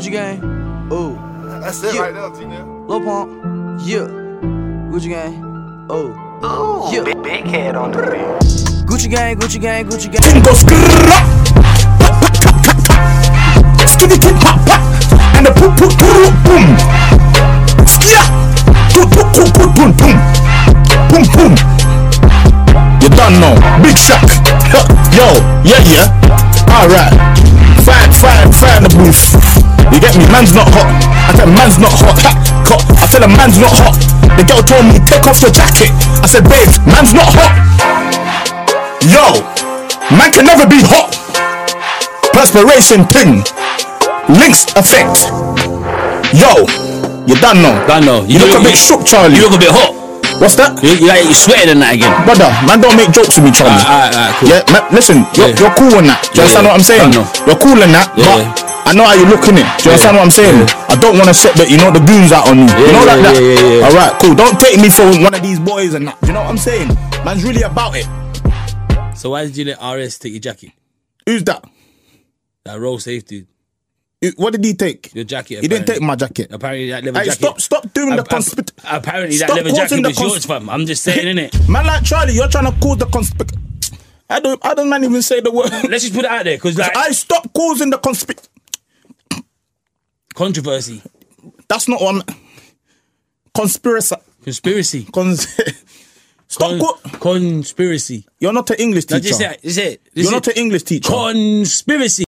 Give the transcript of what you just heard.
Gucci gang, oh. That's it right there, G-Now. Lil Pump, yeah. Gucci gang, oh. Yeah. Big head on the beat. Gucci gang, Gucci gang, Gucci gang. Go skrrrra. Skitty tip pop pop. And the poop poop poop boom. Skia. Poop poop poop poop boom boom. Boom boom. You done know. Big shock. Yo, yeah. Alright. Fire in the booth. You get me? Man's not hot. I said man's not hot. I tell him man's not hot. The girl told me take off your jacket. I said babe, man's not hot. Yo, man can never be hot. Perspiration thing. Links effect. Yo, you done know. You look a bit shook, Charlie. You look a bit hot. What's that? You sweating than that again. Brother, man don't make jokes with me, Charlie. Alright, cool. Yeah, man, listen, you're cool in that. Do you understand what I'm saying? You're cool in that, but I know how you look in it. Do you understand what I'm saying? I don't want to set the, the goons out on you. You know like that? Yeah. Alright, cool. Don't take me for one of these boys and that. Do you know what I'm saying? Man's really about it. So why did you let RS take your jacket? Who's that? That road safety. What did he take? Your jacket. He didn't take my jacket. Apparently that leather jacket. Stop doing the conspiracy. Apparently that leather jacket was yours, fam. I'm just saying, innit? Man like Charlie, you're trying to cause the conspiracy. I don't man even say the word. Let's just put it out there, because like... I stop causing the conspiracy. Controversy. That's not one. Conspiracy. Conspiracy. You're not an English teacher. Just say it. You're not an English teacher. Conspiracy.